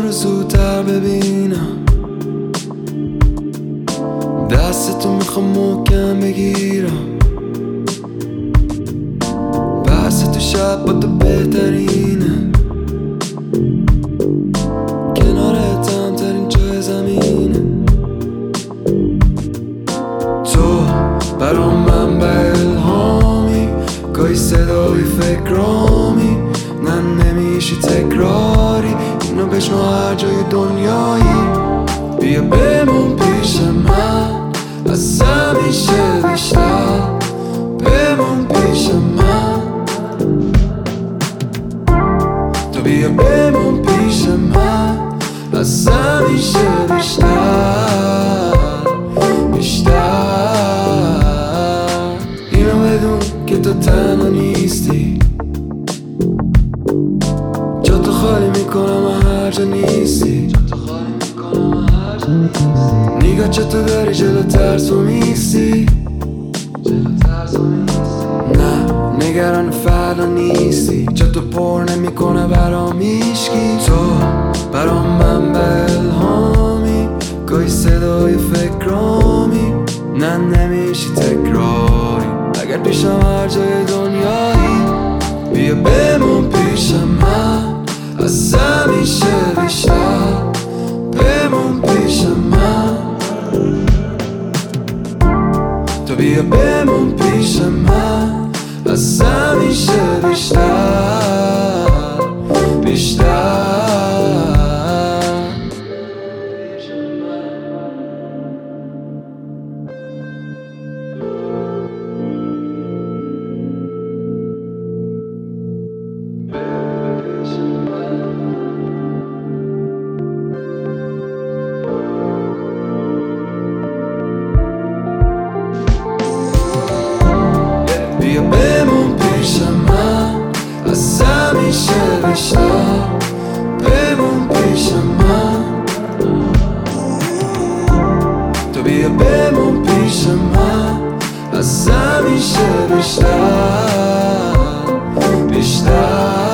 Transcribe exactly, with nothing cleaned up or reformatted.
رو زودتر ببینم، دستتو میخوام محکم بگیرم، بحث تو شب با تو بهترینه، کنارتم ترین جای زمینه. تو برام منبع الهامی، گاهی صدای فکرامی، نه نمیشی تکراری، اینو بشنو هر جای دنیایی. بیا بمون پیش من، از همیشه بیشتر بمون پیش من. تو بیا بمون پیش من، از همیشه بیشتر بیشتر. اینو بدون که تو تنها نیستی، جا تو خالی میکنم هر جا نیستی. نگاه چطور داری جلوتر تو میستی، نه نگران فردا نیستی، جا تو پر نمیکنه برام هیچکی. تو برام منبع الهامی، گاهی صدای فکرامی، نه نمیشی تکراری، اگر پیشم هر جای دنیایی. بیا بمون پیش من، از همیشه بیشتر بمون پیش من. تو بیا بمون پیش من، از همیشه بیشتر بیشتر. بیا بمون پیش من، از همیشه بیشتر بمون پیش من. تو بیا بمون پیش من، از همیشه بیشتر بیشتر.